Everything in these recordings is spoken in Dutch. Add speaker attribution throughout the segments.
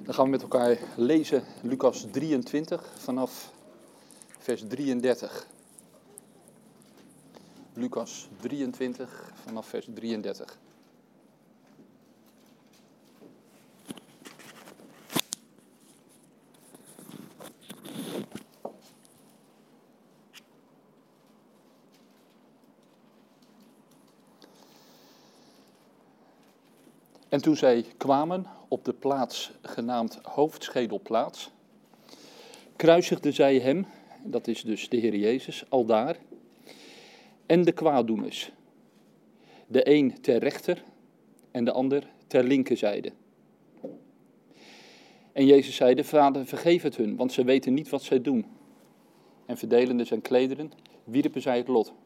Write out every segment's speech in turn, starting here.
Speaker 1: Dan gaan we met elkaar lezen Lucas 23 vanaf vers 33. Lucas 23 vanaf vers 33. En toen zij kwamen op de plaats genaamd Hoofdschedelplaats, kruisigden zij hem, dat is dus de Heer Jezus, aldaar, en de kwaaddoeners, de een ter rechter en de ander ter linkerzijde. En Jezus zeide: Vader, vergeef het hun, want ze weten niet wat zij doen. En verdelende zijn klederen, wierpen zij het lot.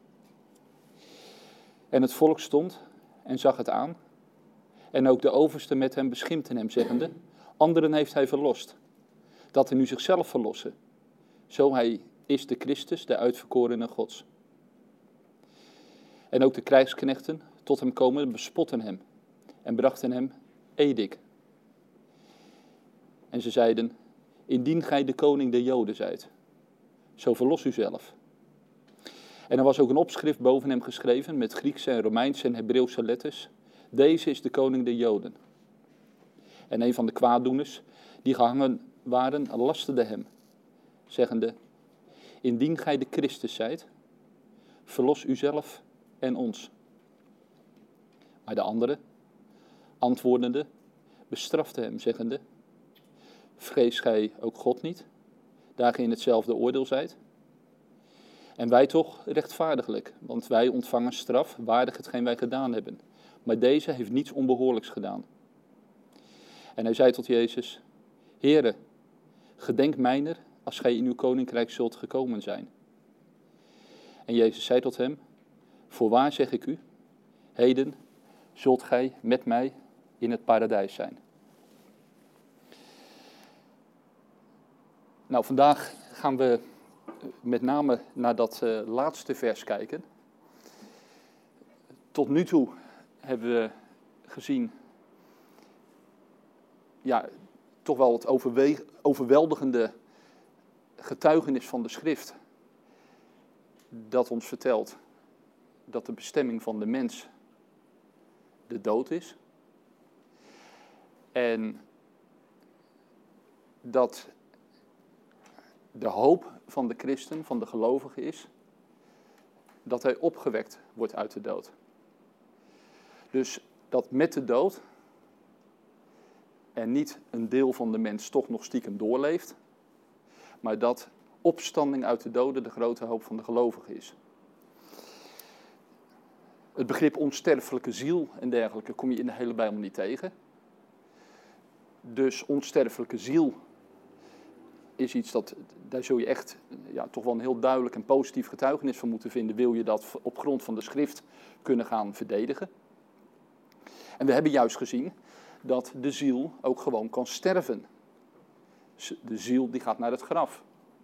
Speaker 1: En het volk stond en zag het aan. En ook de overste met hem beschimpten hem, zeggende: Anderen heeft hij verlost, dat hij nu zichzelf verlossen. Zo hij is de Christus, de uitverkorene Gods. En ook de krijgsknechten tot hem komen bespotten hem en brachten hem edik. En ze zeiden: Indien gij de koning der Joden zijt, zo verlos u zelf. En er was ook een opschrift boven hem geschreven met Griekse en Romeinse en Hebreeuwse letters: Deze is de koning der Joden. En een van de kwaaddoeners, die gehangen waren, lasterde hem, zeggende: Indien gij de Christus zijt, verlos uzelf en ons. Maar de andere, antwoordende, bestrafte hem, zeggende: Vrees gij ook God niet, daar gij in hetzelfde oordeel zijt? En wij toch rechtvaardiglijk, want wij ontvangen straf waardig hetgeen wij gedaan hebben. Maar deze heeft niets onbehoorlijks gedaan. En hij zei tot Jezus: Heere, gedenk mijner als gij in uw koninkrijk zult gekomen zijn. En Jezus zei tot hem: Voorwaar zeg ik u, heden zult gij met mij in het paradijs zijn. Nou, vandaag gaan we met name naar dat laatste vers kijken. Tot nu toe hebben we gezien, toch wel het overweldigende getuigenis van de schrift. Dat ons vertelt dat de bestemming van de mens de dood is. En dat de hoop van de christen, van de gelovige is, dat hij opgewekt wordt uit de dood. Dus dat met de dood er niet een deel van de mens toch nog stiekem doorleeft, maar dat opstanding uit de doden de grote hoop van de gelovige is. Het begrip onsterfelijke ziel en dergelijke kom je in de hele Bijbel niet tegen. Dus onsterfelijke ziel is iets daar zul je echt toch wel een heel duidelijk en positief getuigenis van moeten vinden, wil je dat op grond van de schrift kunnen gaan verdedigen. En we hebben juist gezien dat de ziel ook gewoon kan sterven. De ziel die gaat naar het graf.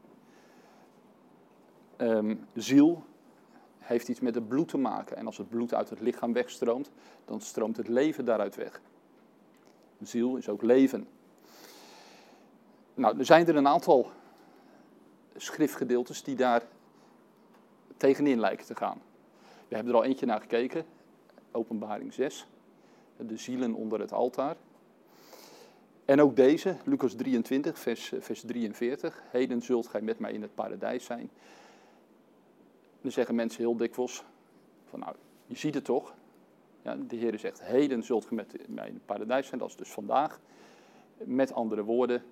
Speaker 1: De ziel heeft iets met het bloed te maken. En als het bloed uit het lichaam wegstroomt, dan stroomt het leven daaruit weg. De ziel is ook leven. Nou, er zijn er een aantal schriftgedeeltes die daar tegenin lijken te gaan. We hebben er al eentje naar gekeken, Openbaring 6, de zielen onder het altaar. En ook deze, Lucas 23, vers 43, heden zult gij met mij in het paradijs zijn. Dan zeggen mensen heel dikwijls, van nou, je ziet het toch. Ja, de Heer zegt, heden zult gij met mij in het paradijs zijn, dat is dus vandaag. Met andere woorden,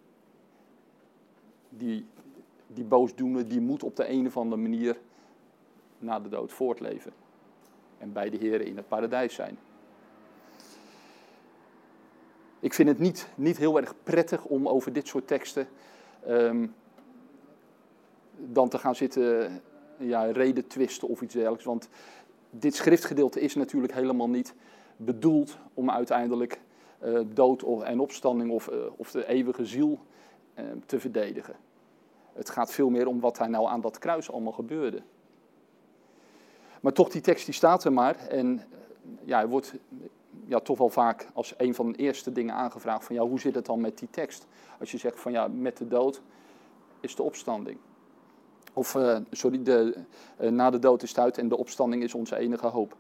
Speaker 1: die boosdoener, die moet op de een of andere manier na de dood voortleven. En bij de Heer in het paradijs zijn. Ik vind het niet heel erg prettig om over dit soort teksten dan te gaan zitten reden twisten of iets dergelijks. Want dit schriftgedeelte is natuurlijk helemaal niet bedoeld om uiteindelijk dood en opstanding of de eeuwige ziel te verdedigen. Het gaat veel meer om wat daar nou aan dat kruis allemaal gebeurde. Maar toch, die tekst die staat er maar. En hij wordt toch wel vaak als een van de eerste dingen aangevraagd van, hoe zit het dan met die tekst? Als je zegt van, met de dood is de opstanding. Of, na de dood is het uit en de opstanding is onze enige hoop.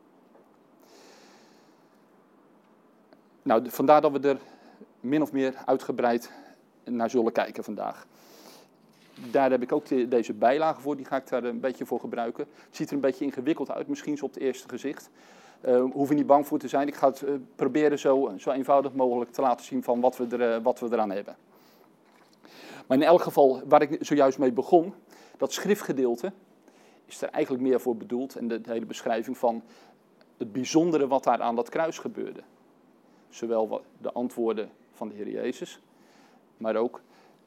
Speaker 1: Nou, vandaar dat we er min of meer uitgebreid naar zullen kijken vandaag. Daar heb ik ook deze bijlage voor, die ga ik daar een beetje voor gebruiken. Het ziet er een beetje ingewikkeld uit, misschien zo op het eerste gezicht. Hoef je niet bang voor te zijn. Ik ga het proberen zo eenvoudig mogelijk te laten zien van wat we eraan hebben. Maar in elk geval, waar ik zojuist mee begon, dat schriftgedeelte is er eigenlijk meer voor bedoeld. En de hele beschrijving van het bijzondere wat daar aan dat kruis gebeurde. Zowel de antwoorden van de Heer Jezus, maar ook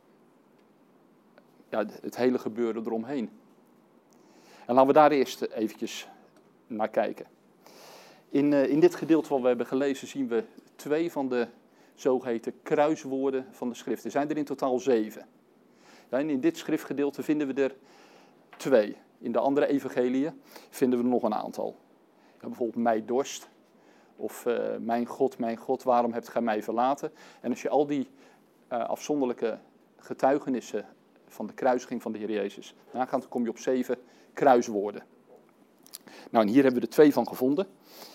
Speaker 1: het hele gebeuren eromheen. En laten we daar eerst eventjes naar kijken. In dit gedeelte wat we hebben gelezen zien we 2 van de zogeheten kruiswoorden van de schrift. Er zijn er in totaal 7. En in dit schriftgedeelte vinden we er 2. In de andere evangeliën vinden we er nog een aantal. Bijvoorbeeld mij dorst. Of mijn God, waarom hebt gij mij verlaten? En als je al die afzonderlijke getuigenissen van de kruisiging van de Heer Jezus nagaat, dan kom je op 7 kruiswoorden. Nou, en hier hebben we er 2 van gevonden.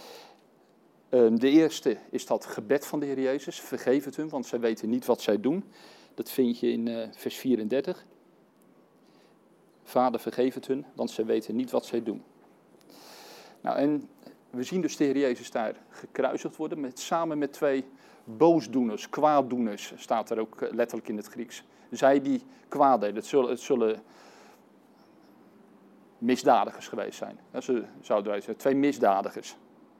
Speaker 1: De eerste is dat gebed van de Heer Jezus. Vergeef het hun, want zij weten niet wat zij doen. Dat vind je in vers 34. Vader, vergeef het hun, want zij weten niet wat zij doen. Nou, en we zien dus de Heer Jezus daar gekruisigd worden, samen met 2 boosdoeners, kwaaddoeners, staat er ook letterlijk in het Grieks. Zij die kwaad deden, het zullen misdadigers geweest zijn. Ze zouden wij zeggen, 2 misdadigers.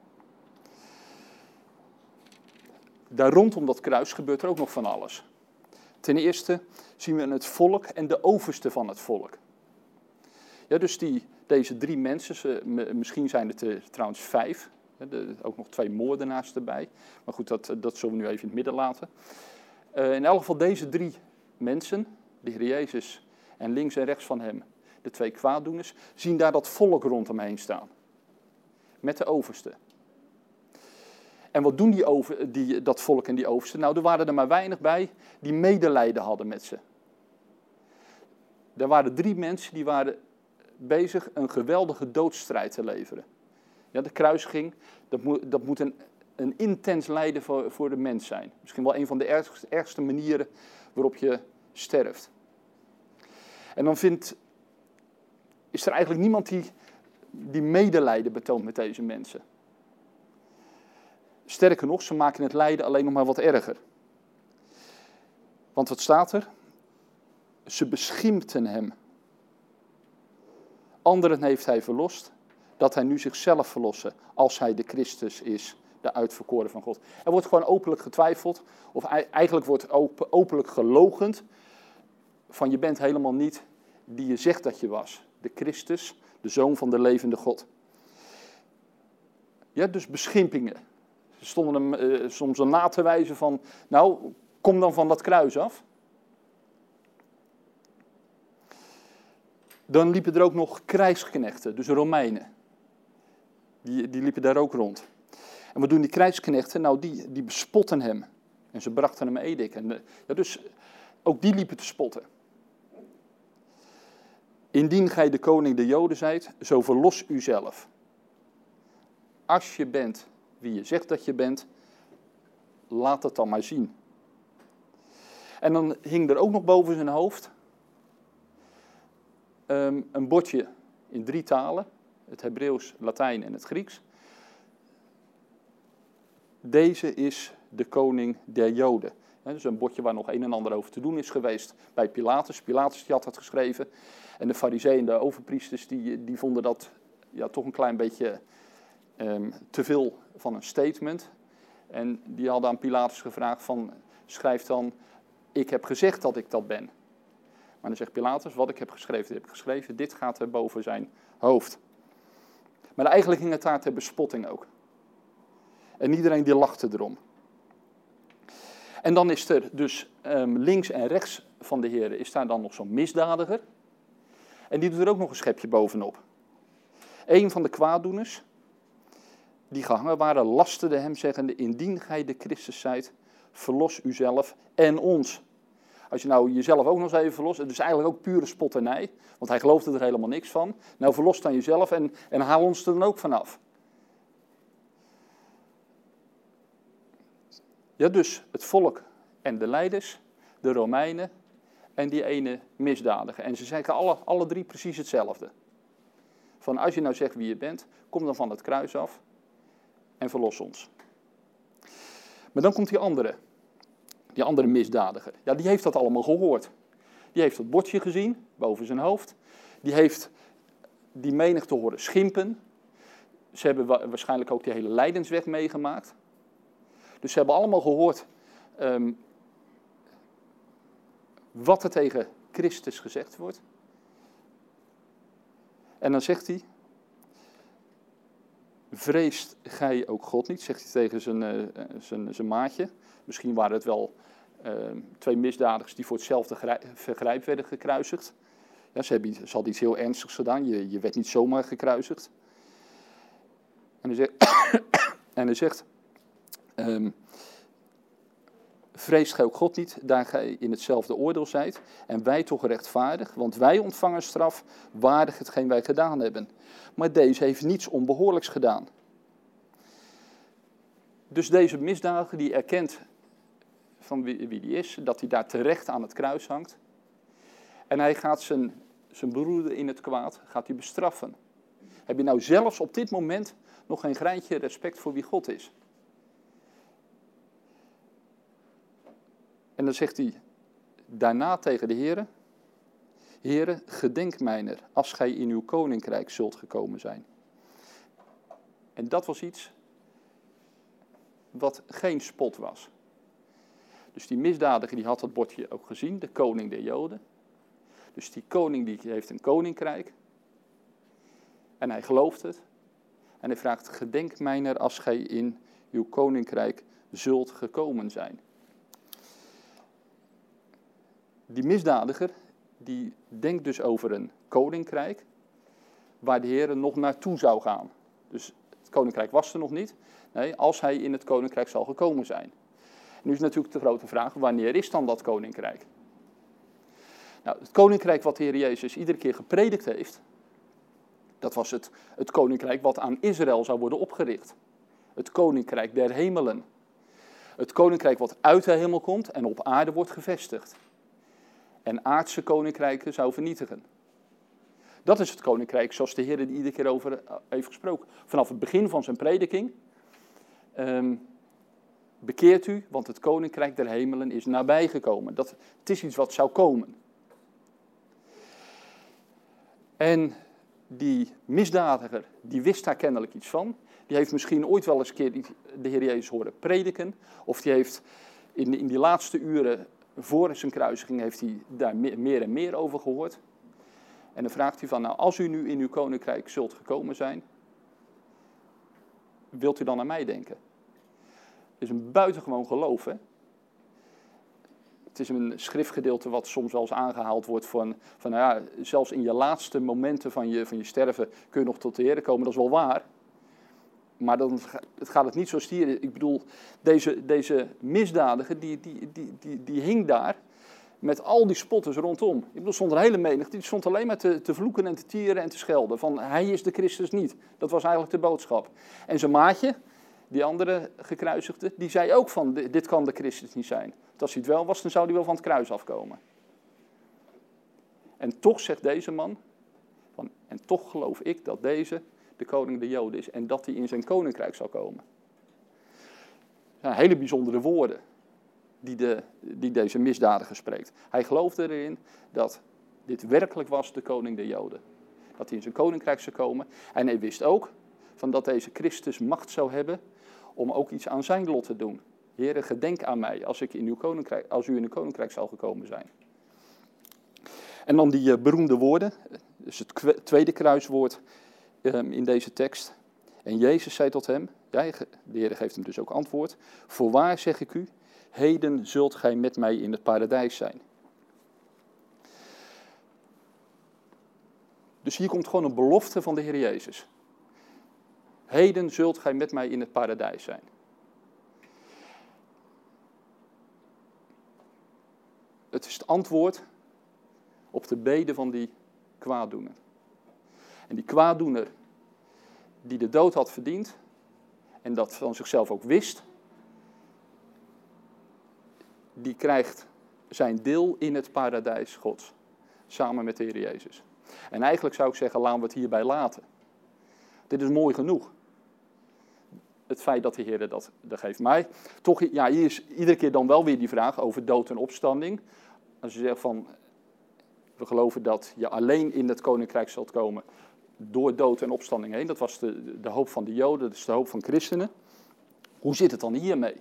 Speaker 1: Daar rondom dat kruis gebeurt er ook nog van alles. Ten eerste zien we het volk en de overste van het volk. Ja, dus deze 3 mensen, misschien zijn het er trouwens 5, ook nog 2 moordenaars erbij. Maar goed, dat zullen we nu even in het midden laten. In elk geval deze 3 mensen, de Heer Jezus en links en rechts van hem, de 2 kwaaddoeners, zien daar dat volk rondom heen staan. Met de overste. En wat doen dat volk en die overste? Nou, er waren er maar weinig bij die medelijden hadden met ze. Er waren 3 mensen die waren bezig een geweldige doodstrijd te leveren. Ja, de kruisiging, dat moet een intens lijden voor de mens zijn. Misschien wel een van de ergste manieren waarop je sterft. En dan is er eigenlijk niemand die medelijden betoont met deze mensen. Sterker nog, ze maken het lijden alleen nog maar wat erger. Want wat staat er? Ze beschimpten hem. Anderen heeft hij verlost, dat hij nu zichzelf verlossen, als hij de Christus is, de uitverkoren van God. Er wordt gewoon openlijk getwijfeld, of eigenlijk wordt openlijk geloochend, van je bent helemaal niet die je zegt dat je was. De Christus, de Zoon van de levende God. Ja, dus beschimpingen. Ze stonden hem soms al na te wijzen van, nou, kom dan van dat kruis af. Dan liepen er ook nog krijgsknechten, dus Romeinen. Die liepen daar ook rond. En wat doen die krijgsknechten? Nou, die bespotten hem. En ze brachten hem edik. Dus ook die liepen te spotten. Indien gij de koning der Joden zijt, zo verlos uzelf. Als je bent wie je zegt dat je bent, laat het dan maar zien. En dan hing er ook nog boven zijn hoofd een bordje in 3 talen. Het Hebreeuws, Latijn en het Grieks. Deze is de koning der Joden. Dus een bordje waar nog een en ander over te doen is geweest bij Pilatus. Pilatus die had dat geschreven. En de farizeeën en de overpriesters die vonden dat toch een klein beetje te veel van een statement. En die hadden aan Pilatus gevraagd van, schrijf dan, ik heb gezegd dat ik dat ben. Maar dan zegt Pilatus, wat ik heb geschreven, dit heb ik geschreven. Dit gaat er boven zijn hoofd. Maar eigenlijk ging het daar ter bespotting ook. En iedereen die lachte erom. En dan is er dus links en rechts van de Heer is daar dan nog zo'n misdadiger. En die doet er ook nog een schepje bovenop. Een van de kwaaddoeners, die gehangen waren, lasterden hem zeggende, indien gij de Christus zijt, verlos uzelf en ons. Als je nou jezelf ook nog eens even verlost, het is eigenlijk ook pure spotternij, want hij geloofde er helemaal niks van. Nou, verlos dan jezelf en haal ons er dan ook vanaf. Ja, dus het volk en de leiders, de Romeinen en die ene misdadiger. En ze zeggen alle drie precies hetzelfde. Van als je nou zegt wie je bent, kom dan van het kruis af en verlos ons. Maar dan komt die andere misdadiger. Ja, die heeft dat allemaal gehoord. Die heeft dat bordje gezien, boven zijn hoofd. Die heeft die menigte horen schimpen. Ze hebben waarschijnlijk ook die hele lijdensweg meegemaakt. Dus ze hebben allemaal gehoord wat er tegen Christus gezegd wordt. En dan zegt hij, vreest gij ook God niet, zegt hij tegen zijn maatje. Misschien waren het wel twee misdadigers die voor hetzelfde vergrijp werden gekruisigd. Ja, ze hadden iets heel ernstigs gedaan, je werd niet zomaar gekruisigd. En hij zegt, vreest gij ook God niet, daar gij in hetzelfde oordeel zijt, en wij toch rechtvaardig, want wij ontvangen straf, waardig hetgeen wij gedaan hebben. Maar deze heeft niets onbehoorlijks gedaan. Dus deze misdadiger die erkent van wie die is, dat hij daar terecht aan het kruis hangt. En hij gaat zijn broeder in het kwaad, gaat hij bestraffen. Heb je nou zelfs op dit moment nog geen greintje respect voor wie God is? En dan zegt hij daarna tegen de Heere, Heere, gedenk mijner, als gij in uw koninkrijk zult gekomen zijn. En dat was iets wat geen spot was. Dus die misdadiger die had dat bordje ook gezien, de koning der Joden. Dus die koning die heeft een koninkrijk. En hij gelooft het. En hij vraagt, gedenk mijner als gij in uw koninkrijk zult gekomen zijn. Die misdadiger, die denkt dus over een koninkrijk waar de Heer nog naartoe zou gaan. Dus het koninkrijk was er nog niet. Nee, als hij in het koninkrijk zal gekomen zijn. Nu is natuurlijk de grote vraag, wanneer is dan dat koninkrijk? Nou, het koninkrijk wat de Heer Jezus iedere keer gepredikt heeft, dat was het koninkrijk wat aan Israël zou worden opgericht. Het koninkrijk der hemelen. Het koninkrijk wat uit de hemel komt en op aarde wordt gevestigd. En aardse koninkrijken zou vernietigen. Dat is het koninkrijk zoals de Heer er iedere keer over heeft gesproken. Vanaf het begin van zijn prediking. Bekeert u, want het koninkrijk der hemelen is nabijgekomen. Het is iets wat zou komen. En die misdadiger, die wist daar kennelijk iets van. Die heeft misschien ooit wel eens een keer de Heer Jezus horen prediken. Of die heeft in die laatste uren voor zijn kruisiging heeft hij daar meer en meer over gehoord. En dan vraagt hij van, nou, als u nu in uw koninkrijk zult gekomen zijn, wilt u dan aan mij denken? Het is een buitengewoon geloof, hè? Het is een schriftgedeelte wat soms wel eens aangehaald wordt van nou ja, zelfs in je laatste momenten van je sterven kun je nog tot de Heer komen, dat is wel waar. Maar het gaat het niet zo stieren. Ik bedoel, deze misdadiger, die hing daar met al die spotters rondom. Ik bedoel, stond een hele menigte, die stond alleen maar te vloeken en te tieren en te schelden. Van, hij is de Christus niet. Dat was eigenlijk de boodschap. En zijn maatje, die andere gekruisigde, die zei ook van, dit kan de Christus niet zijn. Want als hij het wel was, dan zou hij wel van het kruis afkomen. En toch zegt deze man, en toch geloof ik dat deze de koning der Joden is en dat hij in zijn koninkrijk zal komen. Ja, hele bijzondere woorden die deze misdadiger spreekt. Hij geloofde erin dat dit werkelijk was de koning der Joden. Dat hij in zijn koninkrijk zou komen. En hij wist ook van dat deze Christus macht zou hebben om ook iets aan zijn lot te doen. Heere, gedenk aan mij als u in uw koninkrijk zal gekomen zijn. En dan die beroemde woorden, dus het tweede kruiswoord in deze tekst. En Jezus zei tot hem, ja, de Heer geeft hem dus ook antwoord, voorwaar zeg ik u, heden zult gij met mij in het paradijs zijn. Dus hier komt gewoon een belofte van de Heer Jezus. Heden zult gij met mij in het paradijs zijn. Het is het antwoord op de bede van die kwaaddoener. En die kwaaddoener die de dood had verdiend en dat van zichzelf ook wist, die krijgt zijn deel in het paradijs Gods, samen met de Heer Jezus. En eigenlijk zou ik zeggen, laten we het hierbij laten. Dit is mooi genoeg. Het feit dat de Heer dat geeft. Maar toch, ja, hier is iedere keer dan wel weer die vraag over dood en opstanding. Als je zegt van, we geloven dat je alleen in het koninkrijk zult komen door dood en opstanding heen. Dat was de hoop van de Joden, dat is de hoop van christenen. Hoe zit het dan hiermee?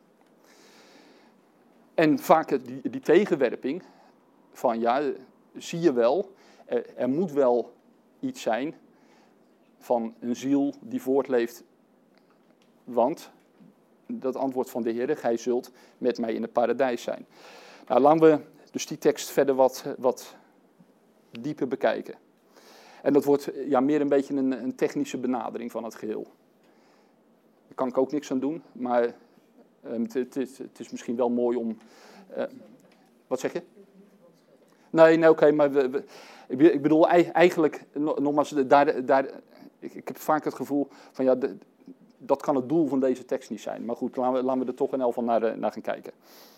Speaker 1: En vaak die tegenwerping van, ja, zie je wel, er moet wel iets zijn van een ziel die voortleeft. Want, dat antwoord van de Heer, gij zult met mij in het paradijs zijn. Nou, laten we dus die tekst verder wat dieper bekijken. En dat wordt ja, meer een beetje een technische benadering van het geheel. Daar kan ik ook niks aan doen, maar het is misschien wel mooi om... wat zeg je? Nee, oké, maar ik bedoel eigenlijk, nogmaals, ik heb vaak het gevoel van ja, dat kan het doel van deze tekst niet zijn. Maar goed, laten we er toch in elk geval naar gaan kijken.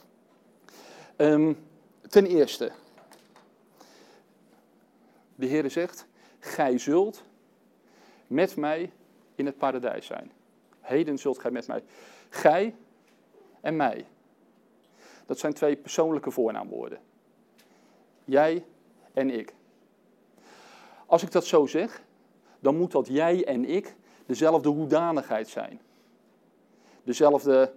Speaker 1: Ten eerste, de Heere zegt, gij zult met mij in het paradijs zijn. Heden zult gij met mij. Gij en mij. Dat zijn twee persoonlijke voornaamwoorden. Jij en ik. Als ik dat zo zeg, dan moet dat jij en ik dezelfde hoedanigheid zijn. Dezelfde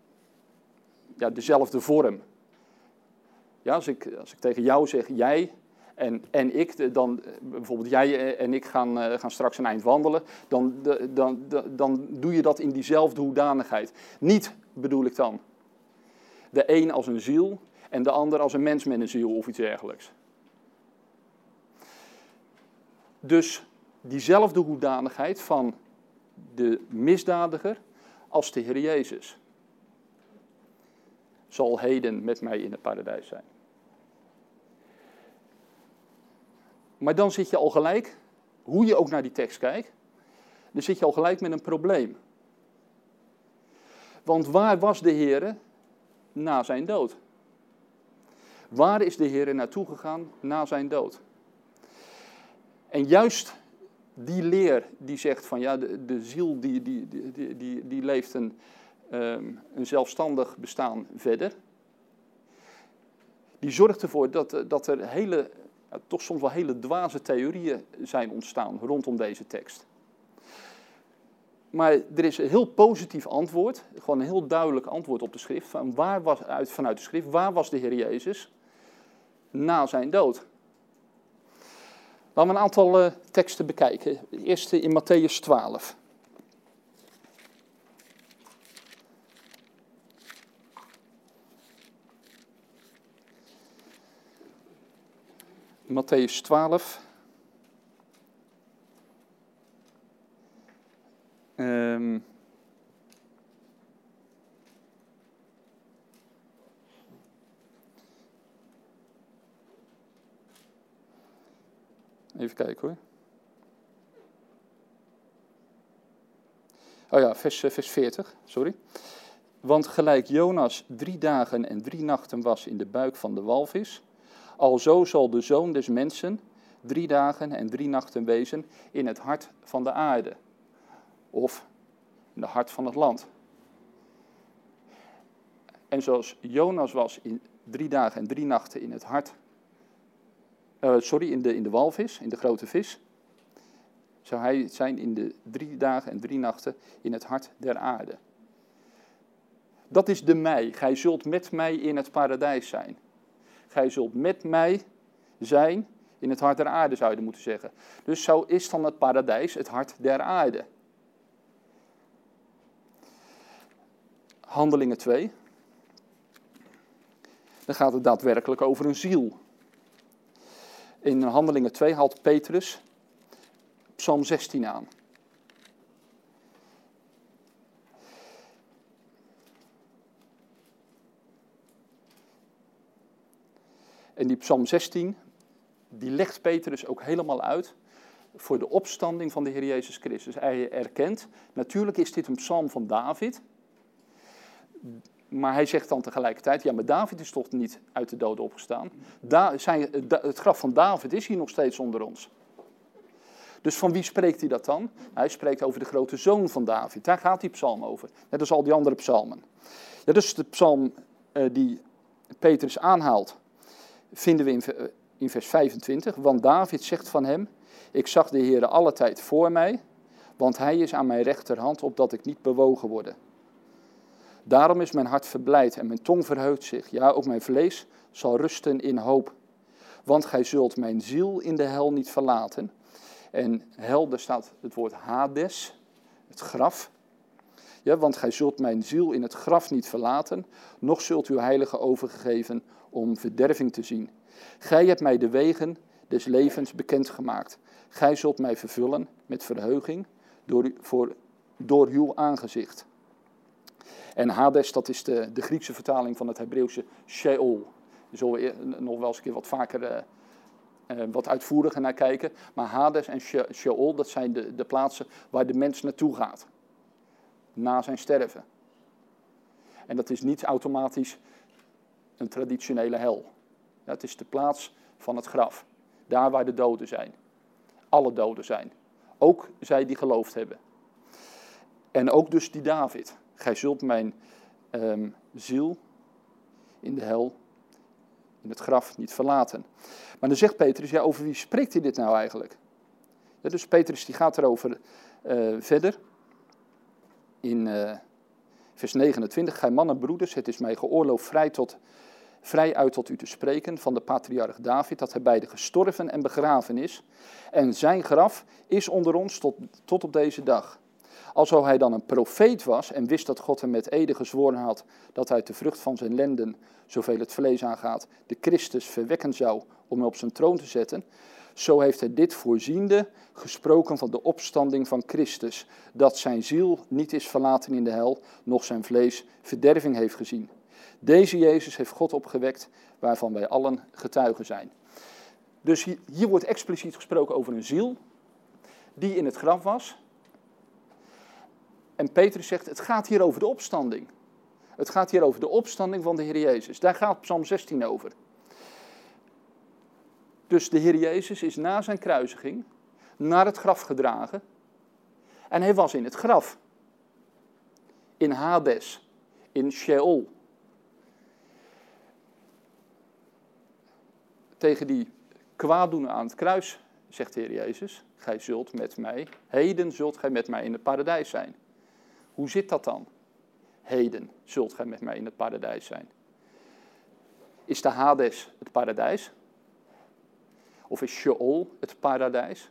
Speaker 1: vorm. Ja, als ik tegen jou zeg jij en ik, dan bijvoorbeeld jij en ik gaan straks een eind wandelen, dan doe je dat in diezelfde hoedanigheid. Niet, bedoel ik dan, de een als een ziel en de ander als een mens met een ziel of iets dergelijks. Dus diezelfde hoedanigheid van de misdadiger als de Heer Jezus zal heden met mij in het paradijs zijn. Maar dan zit je al gelijk, hoe je ook naar die tekst kijkt, dan zit je al gelijk met een probleem. Want waar was de Heer na zijn dood? Waar is de Heer naartoe gegaan na zijn dood? En juist die leer die zegt van ja, de ziel die leeft een zelfstandig bestaan verder. Die zorgt ervoor dat er toch soms wel hele dwaze theorieën zijn ontstaan rondom deze tekst. Maar er is een heel positief antwoord, gewoon een heel duidelijk antwoord op de schrift. Vanuit de schrift, waar was de Heer Jezus na zijn dood? Laten we een aantal teksten bekijken. De eerste in Mattheüs 12. Mattheüs 12. Even kijken hoor. Oh ja, vers 40, sorry. Want gelijk Jonas 3 dagen en 3 nachten was in de buik van de walvis, alzo zal de Zoon des Mensen 3 dagen en 3 nachten wezen in het hart van de aarde. Of in het hart van het land. En zoals Jonas was in 3 dagen en 3 nachten in het hart... in de walvis, in de grote vis, zou hij zijn in de 3 dagen en 3 nachten in het hart der aarde. Dat is de mij. Gij zult met mij in het paradijs zijn. Gij zult met mij zijn in het hart der aarde, zou je moeten zeggen. Dus zo is dan het paradijs het hart der aarde. Handelingen 2. Dan gaat het daadwerkelijk over een ziel. In Handelingen 2 haalt Petrus Psalm 16 aan. En die psalm 16, die legt Petrus ook helemaal uit voor de opstanding van de Heer Jezus Christus. Hij erkent, natuurlijk is dit een psalm van David, maar hij zegt dan tegelijkertijd, ja, maar David is toch niet uit de doden opgestaan? Het graf van David is hier nog steeds onder ons. Dus van wie spreekt hij dat dan? Hij spreekt over de grote zoon van David. Daar gaat die psalm over. Net als al die andere psalmen. Ja, dus de psalm die Petrus aanhaalt, vinden we in vers 25. Want David zegt van hem, ik zag de Heere alle tijd voor mij, want hij is aan mijn rechterhand, opdat ik niet bewogen worde. Daarom is mijn hart verblijd en mijn tong verheugt zich. Ja, ook mijn vlees zal rusten in hoop. Want gij zult mijn ziel in de hel niet verlaten. En hel, daar staat het woord Hades, het graf. Ja, want gij zult mijn ziel in het graf niet verlaten, noch zult uw heilige overgegeven om verderving te zien. Gij hebt mij de wegen des levens bekendgemaakt. Gij zult mij vervullen met verheuging door uw aangezicht. En Hades, dat is de Griekse vertaling van het Hebreeuwse Sheol. Daar zullen we nog wel eens een keer wat vaker, wat uitvoeriger naar kijken. Maar Hades en Sheol, dat zijn de plaatsen waar de mens naartoe gaat. Na zijn sterven. En dat is niet automatisch een traditionele hel. Ja, het is de plaats van het graf. Daar waar de doden zijn. Alle doden zijn. Ook zij die geloofd hebben. En ook dus die David. Gij zult mijn ziel in de hel, in het graf niet verlaten. Maar dan zegt Petrus, ja, over wie spreekt hij dit nou eigenlijk? Ja, dus Petrus die gaat erover verder. In vers 29, gij mannen broeders, het is mij geoorloofd vrij uit tot u te spreken van de patriarch David, dat hij beide gestorven en begraven is. En zijn graf is onder ons tot op deze dag. Alzo hij dan een profeet was en wist dat God hem met ede gezworen had dat hij uit de vrucht van zijn lenden, zoveel het vlees aangaat, de Christus verwekken zou om hem op zijn troon te zetten, zo heeft hij dit voorziende gesproken van de opstanding van Christus, dat zijn ziel niet is verlaten in de hel, noch zijn vlees verderving heeft gezien. Deze Jezus heeft God opgewekt, waarvan wij allen getuigen zijn. Dus hier wordt expliciet gesproken over een ziel die in het graf was. En Petrus zegt, het gaat hier over de opstanding. Het gaat hier over de opstanding van de Heer Jezus. Daar gaat Psalm 16 over. Dus de Heer Jezus is na zijn kruisiging naar het graf gedragen. En hij was in het graf. In Hades. In Sheol. Tegen die kwaaddoener aan het kruis zegt de Heer Jezus, gij zult met mij, heden zult gij met mij in het paradijs zijn. Hoe zit dat dan? Heden zult gij met mij in het paradijs zijn. Is de Hades het paradijs? Of is Sheol het paradijs?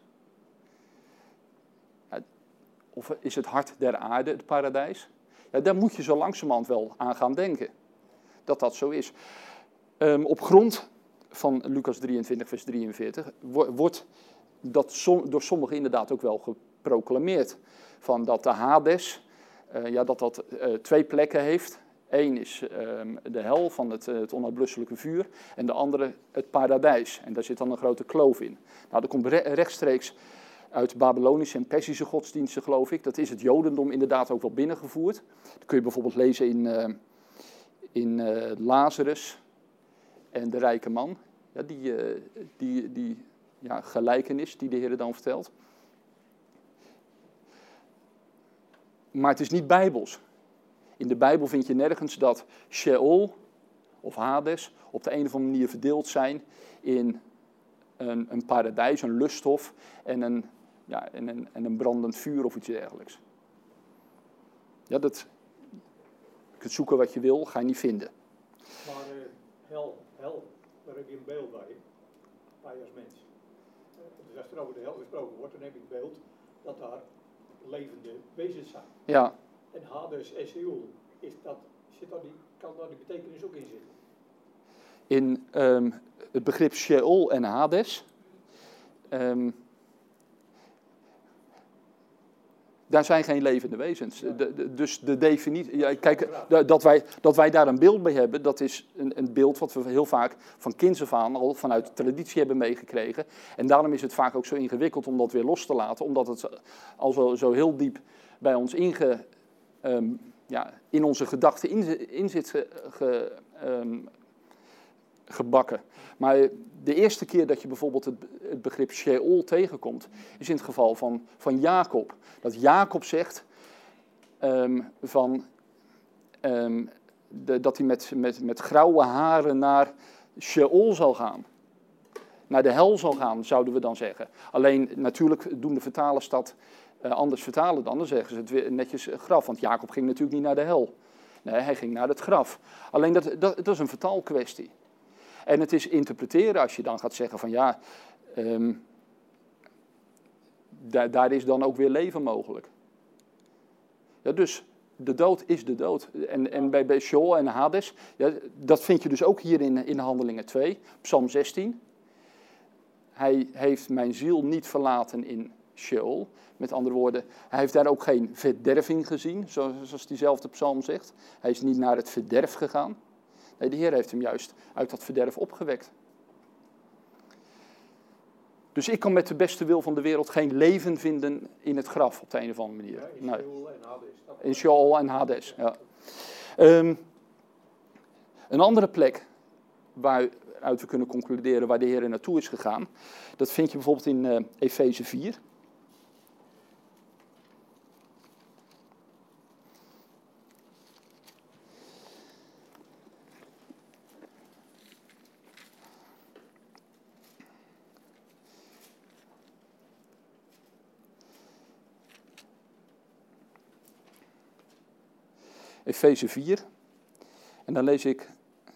Speaker 1: Of is het hart der aarde het paradijs? Ja, daar moet je zo langzamerhand wel aan gaan denken. Dat dat zo is. Op grond van Lucas 23 vers 43 wordt dat door sommigen inderdaad ook wel geproclameerd. Van dat de Hades, dat twee plekken heeft. Eén is de hel van het onuitblusselijke vuur en de andere het paradijs. En daar zit dan een grote kloof in. Nou, dat komt rechtstreeks uit Babylonische en Perzische godsdiensten, geloof ik. Dat is het Jodendom inderdaad ook wel binnengevoerd. Dat kun je bijvoorbeeld lezen in Lazarus en de rijke man. Ja, die gelijkenis die de Heer dan vertelt. Maar het is niet bijbels. In de Bijbel vind je nergens dat Sheol of Hades op de een of andere manier verdeeld zijn in een paradijs, een lusthof en een brandend vuur of iets dergelijks. Ja, je kunt zoeken wat je wil, ga je niet vinden.
Speaker 2: Maar hel, daar heb je een beeld bij, als mens. Dus als er over de hel gesproken wordt, dan heb je het beeld dat daar levende wezens zijn.
Speaker 1: Ja.
Speaker 2: En Hades en Sheol, kan daar die betekenis ook in zitten?
Speaker 1: In het begrip Sheol en Daar zijn geen levende wezens. Dus de definitie... Ja, kijk, dat wij daar een beeld bij hebben, dat is een beeld wat we heel vaak van kinds af aan al vanuit de traditie hebben meegekregen. En daarom is het vaak ook zo ingewikkeld om dat weer los te laten, omdat het al zo heel diep bij ons in onze gedachten in zit gebakken. Maar de eerste keer dat je bijvoorbeeld het begrip Sheol tegenkomt, is in het geval van Jacob. Dat Jacob zegt dat hij met grauwe haren naar Sheol zal gaan. Naar de hel zal gaan, zouden we dan zeggen. Alleen natuurlijk doen de vertalers dat anders vertalen dan zeggen ze het weer netjes graf. Want Jacob ging natuurlijk niet naar de hel. Nee, hij ging naar het graf. Alleen dat is een vertaalkwestie. En het is interpreteren als je dan gaat zeggen van ja, daar is dan ook weer leven mogelijk. Ja, dus de dood is de dood. En bij Sheol en Hades, ja, dat vind je dus ook hier in Handelingen 2, Psalm 16. Hij heeft mijn ziel niet verlaten in Sheol. Met andere woorden, hij heeft daar ook geen verderving gezien, zoals diezelfde psalm zegt. Hij is niet naar het verderf gegaan. Nee, de Heer heeft hem juist uit dat verderf opgewekt. Dus ik kan met de beste wil van de wereld geen leven vinden in het graf op de een of andere manier.
Speaker 2: Ja, in Sheol en Hades.
Speaker 1: In Sheol en Hades, ja. Een andere plek waaruit we kunnen concluderen waar de Heer naartoe is gegaan, dat vind je bijvoorbeeld in Efeze 4. Efeze 4, en dan lees ik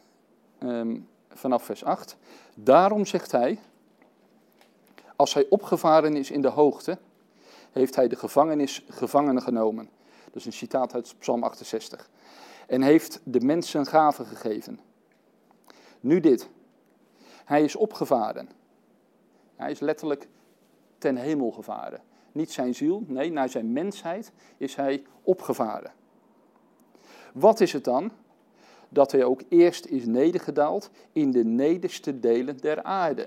Speaker 1: vanaf vers 8. Daarom zegt hij, als hij opgevaren is in de hoogte, heeft hij de gevangenen genomen. Dat is een citaat uit Psalm 68. En heeft de mensen gaven gegeven. Nu dit, hij is opgevaren. Hij is letterlijk ten hemel gevaren. Niet zijn ziel, nee, naar zijn mensheid is hij opgevaren. Wat is het dan? Dat hij ook eerst is nedergedaald in de nederste delen der aarde.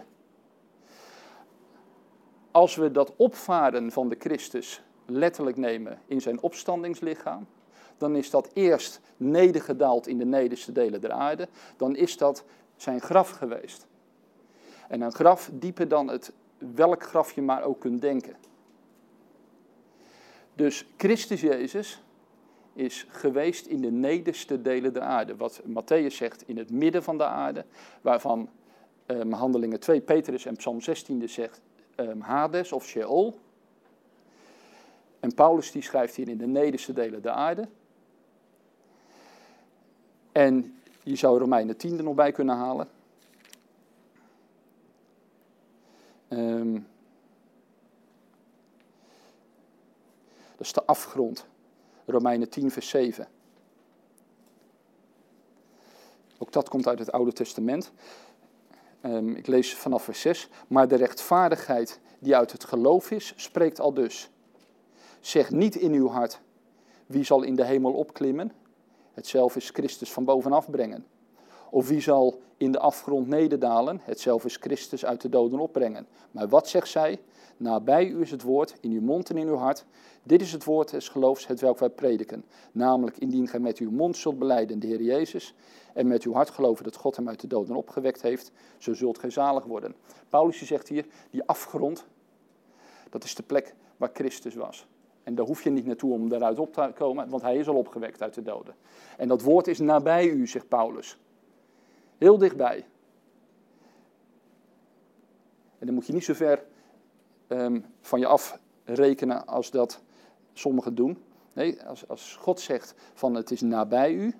Speaker 1: Als we dat opvaren van de Christus letterlijk nemen in zijn opstandingslichaam, dan is dat eerst nedergedaald in de nederste delen der aarde, dan is dat zijn graf geweest. En een graf dieper dan welk graf je maar ook kunt denken. Dus Christus Jezus is geweest in de nederste delen der aarde. Wat Matthäus zegt in het midden van de aarde, waarvan Handelingen 2, Petrus en Psalm 16 zegt Hades of Sheol. En Paulus die schrijft hier in de nederste delen der aarde. En je zou Romeinen 10 er nog bij kunnen halen. Dat is de afgrond. Romeinen 10 vers 7. Ook dat komt uit het Oude Testament. Ik lees vanaf vers 6. Maar de rechtvaardigheid die uit het geloof is, spreekt aldus. Zeg niet in uw hart, wie zal in de hemel opklimmen? Hetzelfde is Christus van bovenaf brengen. Of wie zal in de afgrond nederdalen? Hetzelfde is Christus uit de doden opbrengen. Maar wat zegt zij? Nabij u is het woord, in uw mond en in uw hart. Dit is het woord des geloofs, hetwelk wij prediken. Namelijk, indien gij met uw mond zult belijden de Heer Jezus, en met uw hart geloven dat God hem uit de doden opgewekt heeft, zo zult gij zalig worden. Paulus zegt hier, die afgrond, dat is de plek waar Christus was. En daar hoef je niet naartoe om daaruit op te komen, want hij is al opgewekt uit de doden. En dat woord is nabij u, zegt Paulus. Heel dichtbij. En dan moet je niet zo ver van je afrekenen als dat sommigen doen. Nee, als God zegt van het is nabij u.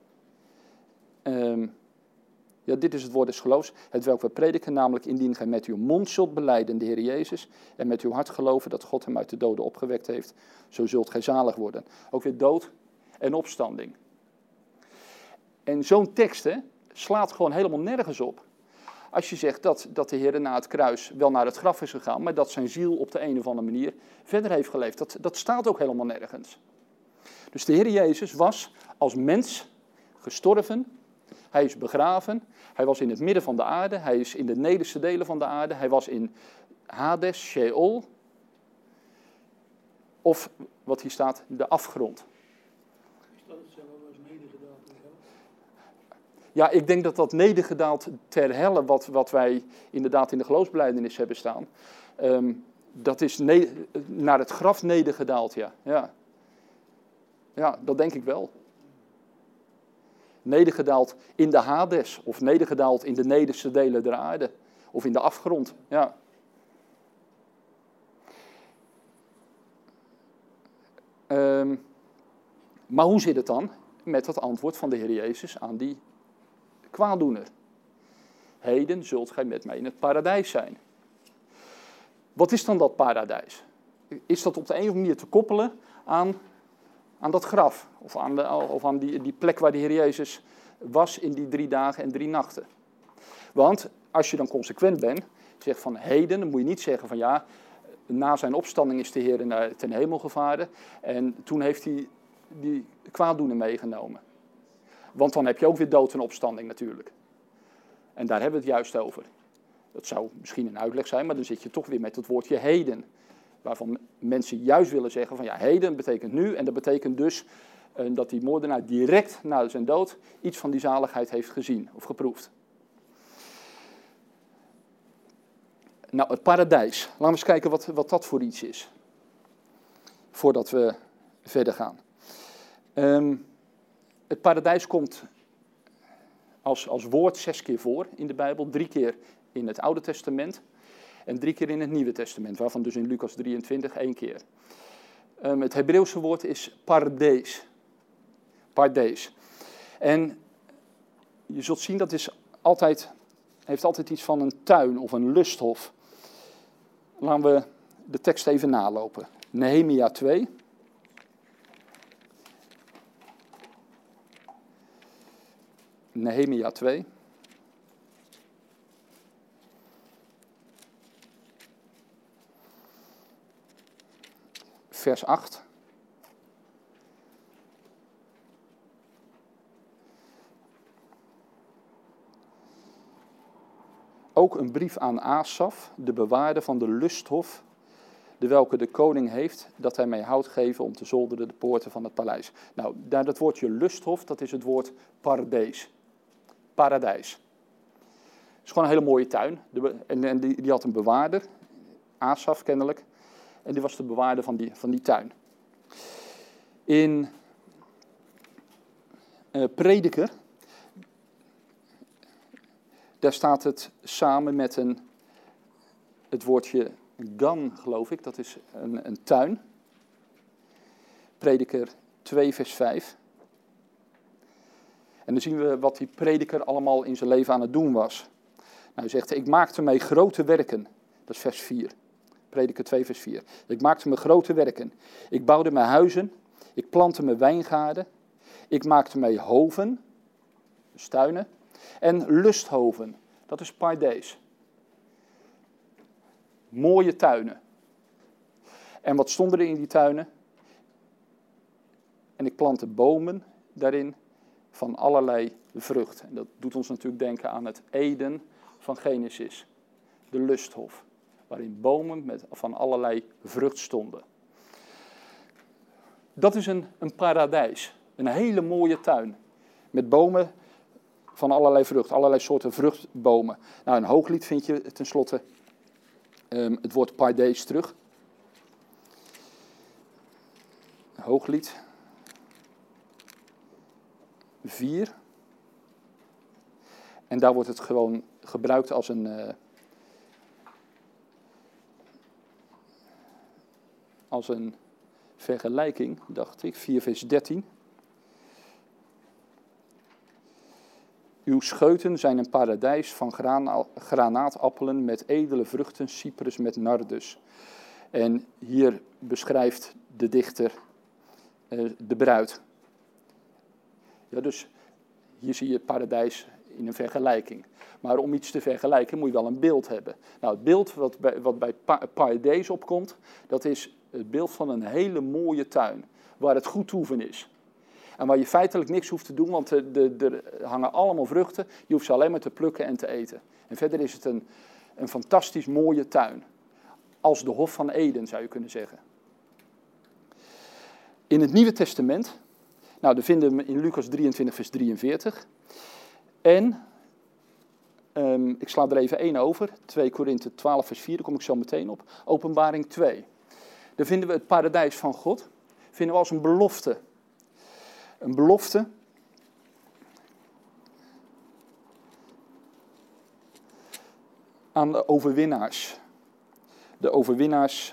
Speaker 1: Ja, dit is het woord des geloofs, hetwelk we prediken, namelijk indien gij met uw mond zult belijden de Heer Jezus en met uw hart geloven dat God hem uit de doden opgewekt heeft, zo zult gij zalig worden. Ook weer dood en opstanding. En zo'n tekst slaat gewoon helemaal nergens op. als je zegt dat de Heer na het kruis wel naar het graf is gegaan, maar dat zijn ziel op de een of andere manier verder heeft geleefd. Dat staat ook helemaal nergens. Dus de Heer Jezus was als mens gestorven, hij is begraven, hij was in het midden van de aarde, hij is in de nederste delen van de aarde, hij was in Hades, Sheol, of wat hier staat, de afgrond.
Speaker 3: Is dat hetzelfde als nedergedaald ter helle?
Speaker 1: Ja, ik denk dat dat nedergedaald ter helle, wat wij inderdaad in de geloofsbelijdenis hebben staan, dat is naar het graf nedergedaald, ja. Ja, dat denk ik wel. Nedergedaald in de Hades, of nedergedaald in de nederste delen der aarde, of in de afgrond, ja. Maar hoe zit het dan met het antwoord van de Heer Jezus aan die kwaaddoener? Heden zult gij met mij in het paradijs zijn. Wat is dan dat paradijs? Is dat op de een of andere manier te koppelen aan dat graf? Of aan die plek waar de Heer Jezus was in die 3 dagen en 3 nachten? Want als je dan consequent bent, zegt van heden, dan moet je niet zeggen van ja, na zijn opstanding is de Heer ten hemel gevaren en toen heeft hij die kwaaddoener meegenomen. Want dan heb je ook weer dood en opstanding natuurlijk. En daar hebben we het juist over. Dat zou misschien een uitleg zijn, maar dan zit je toch weer met het woordje heden. Waarvan mensen juist willen zeggen van ja, heden betekent nu. En dat betekent dus dat die moordenaar direct na zijn dood iets van die zaligheid heeft gezien of geproefd. Nou, het paradijs. Laten we eens kijken wat dat voor iets is. Voordat we verder gaan. Het paradijs komt als woord 6 keer voor in de Bijbel. 3 keer in het Oude Testament en 3 keer in het Nieuwe Testament. Waarvan dus in Lucas 23 1 keer. Het Hebreeuwse woord is pardees. Pardees. En je zult zien dat heeft altijd iets van een tuin of een lusthof. Laten we de tekst even nalopen. Nehemia 2. Nehemia 2. Vers 8. Ook een brief aan Asaf, de bewaarder van de lusthof, de welke de koning heeft, dat hij mij hout geven om te zolderen de poorten van het paleis. Nou, daar dat woordje lusthof, dat is het woord pardees. Paradijs. Het is gewoon een hele mooie tuin. En die had een bewaarder, Asaf kennelijk. En die was de bewaarder van die tuin. In Prediker, daar staat het samen met het woordje gan, geloof ik. Dat is een tuin. Prediker 2 vers 5. En dan zien we wat die prediker allemaal in zijn leven aan het doen was. Nou, hij zegt, ik maakte mij grote werken. Dat is vers 4. Prediker 2 vers 4. Ik maakte me grote werken. Ik bouwde mijn huizen. Ik plantte mijn wijngaarden. Ik maakte mij hoven. Dus tuinen. En lusthoven. Dat is pardees. Mooie tuinen. En wat stond er in die tuinen? En ik plantte bomen daarin van allerlei vrucht. En dat doet ons natuurlijk denken aan het Eden van Genesis. De lusthof. Waarin bomen van allerlei vrucht stonden. Dat is een paradijs. Een hele mooie tuin. Met bomen van allerlei vrucht. Allerlei soorten vruchtbomen. Nou, in Hooglied vind je tenslotte het woord pardees terug. Hooglied 4. En daar wordt het gewoon gebruikt als een vergelijking, dacht ik. 4 vers 13. Uw scheuten zijn een paradijs van granaatappelen met edele vruchten, cyprus met nardus. En hier beschrijft de dichter de bruid. Ja, dus hier zie je het paradijs in een vergelijking. Maar om iets te vergelijken moet je wel een beeld hebben. Nou, het beeld wat bij Paidees opkomt, dat is het beeld van een hele mooie tuin. Waar het goed toeven is. En waar je feitelijk niks hoeft te doen, want er hangen allemaal vruchten. Je hoeft ze alleen maar te plukken en te eten. En verder is het een fantastisch mooie tuin. Als de Hof van Eden, zou je kunnen zeggen. In het Nieuwe Testament, nou, dat vinden we in Lucas 23, vers 43. En, ik sla er even één over, 2 Korinthe 12, vers 4, daar kom ik zo meteen op. Openbaring 2. Daar vinden we het paradijs van God, vinden we als een belofte. Een belofte aan de overwinnaars. De overwinnaars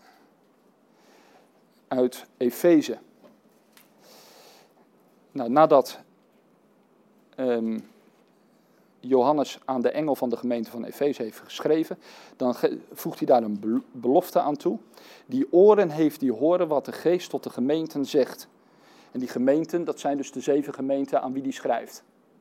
Speaker 1: uit Efeze. Nou, nadat Johannes aan de engel van de gemeente van Efeze heeft geschreven, dan voegt hij daar een belofte aan toe. Die oren heeft die horen wat de geest tot de gemeenten zegt. En die gemeenten, dat zijn dus de 7 gemeenten aan wie die schrijft.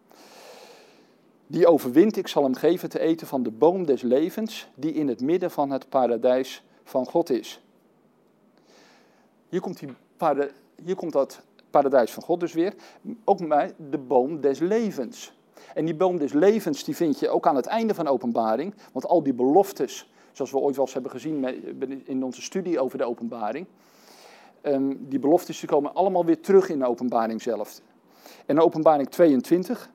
Speaker 1: Die overwint, ik zal hem geven te eten van de boom des levens, die in het midden van het paradijs van God is. Hier komt dat paradijs van God dus weer, ook bij de boom des levens. En die boom des levens, die vind je ook aan het einde van Openbaring, want al die beloftes, zoals we ooit wel eens hebben gezien in onze studie over de Openbaring, die beloftes die komen allemaal weer terug in de Openbaring zelf. En Openbaring 22.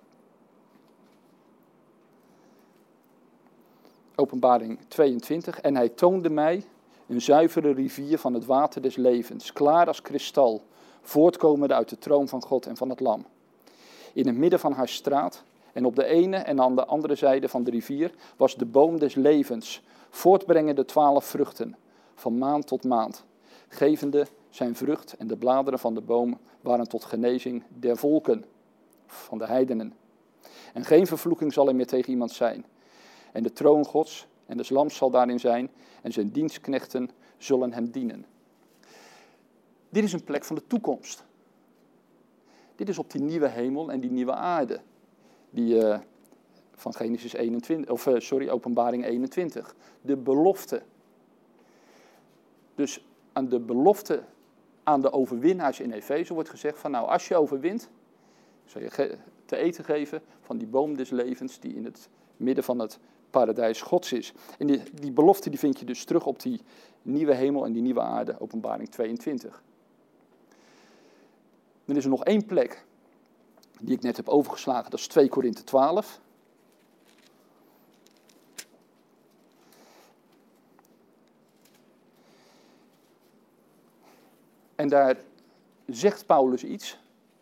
Speaker 1: Openbaring 22. En hij toonde mij een zuivere rivier van het water des levens, klaar als kristal, voortkomende uit de troon van God en van het Lam. In het midden van haar straat en op de ene en aan de andere zijde van de rivier was de boom des levens, voortbrengende 12 vruchten, van maand tot maand, gevende zijn vrucht, en de bladeren van de boom waren tot genezing der volken, van de heidenen. En geen vervloeking zal er meer tegen iemand zijn. En de troon Gods en des Lams zal daarin zijn, en zijn dienstknechten zullen hem dienen. Dit is een plek van de toekomst. Dit is op die nieuwe hemel en die nieuwe aarde, die van Openbaring 21. De belofte. Dus aan de belofte aan de overwinnaars in Efeze wordt gezegd van, nou, als je overwint, zal je te eten geven van die boom des levens die in het midden van het paradijs Gods is. En die belofte die vind je dus terug op die nieuwe hemel en die nieuwe aarde, Openbaring 22. Dan is er nog één plek die ik net heb overgeslagen, dat is 2 Korinthe 12. En daar zegt Paulus iets.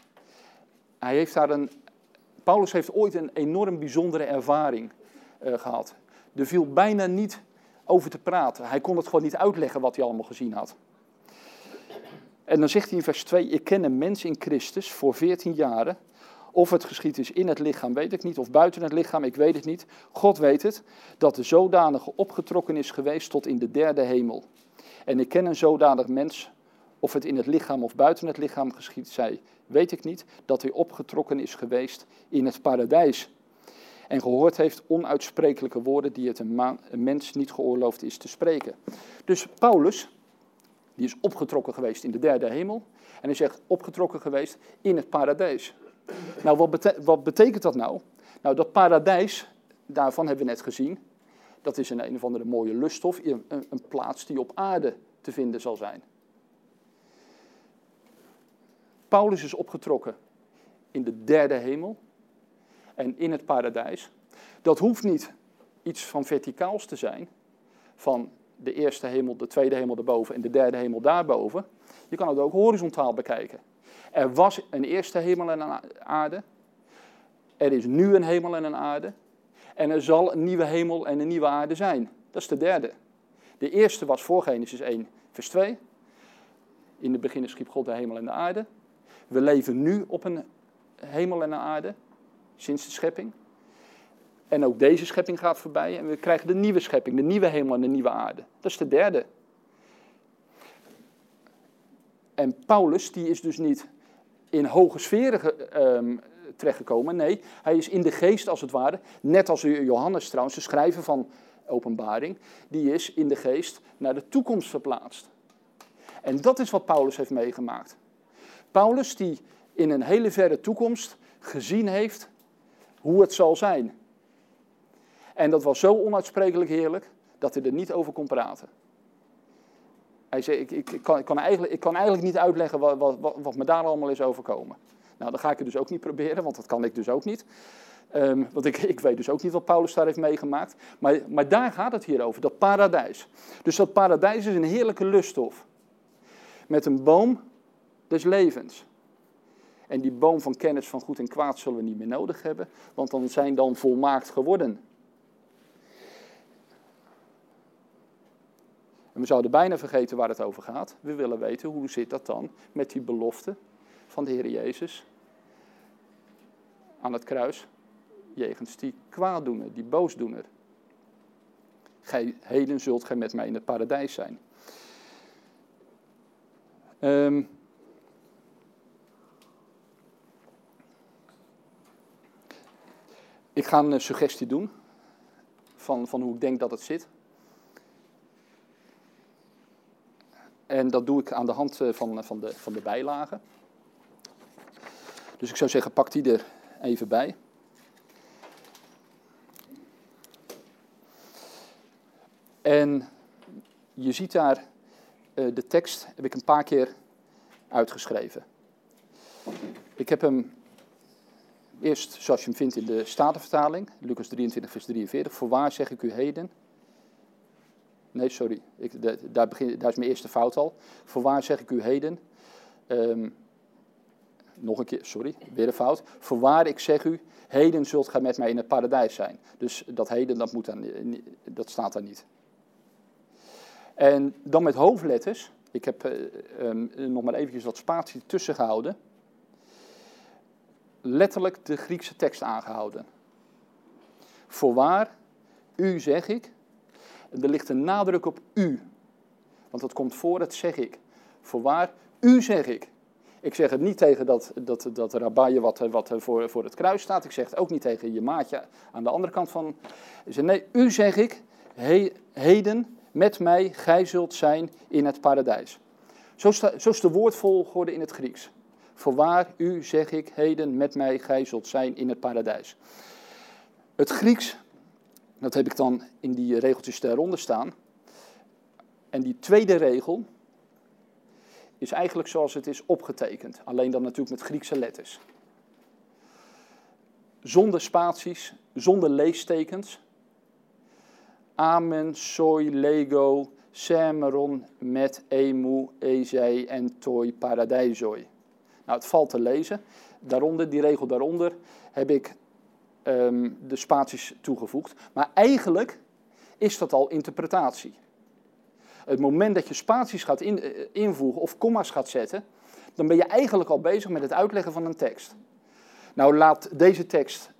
Speaker 1: Paulus heeft ooit een enorm bijzondere ervaring gehad. Er viel bijna niet over te praten. Hij kon het gewoon niet uitleggen wat hij allemaal gezien had. En dan zegt hij in vers 2, ik ken een mens in Christus voor 14 jaren. Of het geschied is in het lichaam, weet ik niet. Of buiten het lichaam, ik weet het niet. God weet het, dat de zodanige opgetrokken is geweest tot in de 3e hemel. En ik ken een zodanig mens, of het in het lichaam of buiten het lichaam geschied zij, weet ik niet, dat hij opgetrokken is geweest in het paradijs. En gehoord heeft onuitsprekelijke woorden die het een mens niet geoorloofd is te spreken. Dus Paulus, die is opgetrokken geweest in de 3e hemel. En hij zegt opgetrokken geweest in het paradijs. Nou, wat betekent dat nou? Nou, dat paradijs, daarvan hebben we net gezien. Dat is een of andere mooie luststof, een plaats die op aarde te vinden zal zijn. Paulus is opgetrokken in de 3e hemel en in het paradijs. Dat hoeft niet iets van verticaals te zijn, van de 1e hemel, de 2e hemel daarboven en de 3e hemel daarboven. Je kan het ook horizontaal bekijken. Er was een 1e hemel en een aarde. Er is nu een hemel en een aarde. En er zal een nieuwe hemel en een nieuwe aarde zijn. Dat is de 3e. De eerste was voor Genesis 1, vers 2. In het begin schiep God de hemel en de aarde. We leven nu op een hemel en een aarde, sinds de schepping. En ook deze schepping gaat voorbij en we krijgen de nieuwe schepping, de nieuwe hemel en de nieuwe aarde. Dat is de 3e. En Paulus, die is dus niet in hoge sferen terechtgekomen. Nee, hij is in de geest als het ware, net als Johannes trouwens, de schrijver van Openbaring, die is in de geest naar de toekomst verplaatst. En dat is wat Paulus heeft meegemaakt. Paulus die in een hele verre toekomst gezien heeft hoe het zal zijn. En dat was zo onuitsprekelijk heerlijk dat hij er niet over kon praten. Hij zei, ik kan eigenlijk niet uitleggen wat me daar allemaal is overkomen. Nou, dat ga ik dus ook niet proberen, want dat kan ik dus ook niet. Want ik weet dus ook niet wat Paulus daar heeft meegemaakt. Maar daar gaat het hier over, dat paradijs. Dus dat paradijs is een heerlijke lusthof. Met een boom des levens. En die boom van kennis van goed en kwaad zullen we niet meer nodig hebben, want dan zijn dan volmaakt geworden. En we zouden bijna vergeten waar het over gaat. We willen weten, hoe zit dat dan met die belofte van de Heer Jezus aan het kruis, jegens die kwaaddoener, die boosdoener. Heden zult gij met mij in het paradijs zijn. Ik ga een suggestie doen van hoe ik denk dat het zit. En dat doe ik aan de hand van de bijlagen. Dus ik zou zeggen, pak die er even bij. En je ziet daar, de tekst heb ik een paar keer uitgeschreven. Ik heb hem eerst, zoals je hem vindt in de Statenvertaling, Lucas 23 vers 43. Voorwaar zeg ik u heden. Nee, sorry, daar is mijn eerste fout al. Voorwaar zeg ik u heden. Nog een keer, sorry, weer een fout. Voorwaar ik zeg u, heden zult gij met mij in het paradijs zijn. Dus dat heden, dat staat daar niet. En dan met hoofdletters. Ik heb nog maar eventjes wat spatie tussen gehouden. Letterlijk de Griekse tekst aangehouden. Voorwaar, u zeg ik. Er ligt een nadruk op u. Want dat komt voor het zeg ik. Voorwaar, u zeg ik. Ik zeg het niet tegen dat rabaille wat voor het kruis staat. Ik zeg het ook niet tegen je maatje aan de andere kant van. Nee, u zeg ik, heden met mij, gij zult zijn in het paradijs. Zo is de woordvolgorde in het Grieks. Voorwaar, u zeg ik, heden met mij, gij zult zijn in het paradijs. Het Grieks, dat heb ik dan in die regeltjes daaronder staan. En die tweede regel is eigenlijk zoals het is opgetekend. Alleen dan natuurlijk met Griekse letters. Zonder spaties, zonder leestekens. Amen, soi, lego, semeron, met, emu, ezei en toi, paradijsoi. Nou, het valt te lezen. Daaronder, die regel daaronder, heb ik de spaties toegevoegd. Maar eigenlijk is dat al interpretatie. Het moment dat je spaties gaat invoegen of komma's gaat zetten, dan ben je eigenlijk al bezig met het uitleggen van een tekst. Nou, laat deze tekst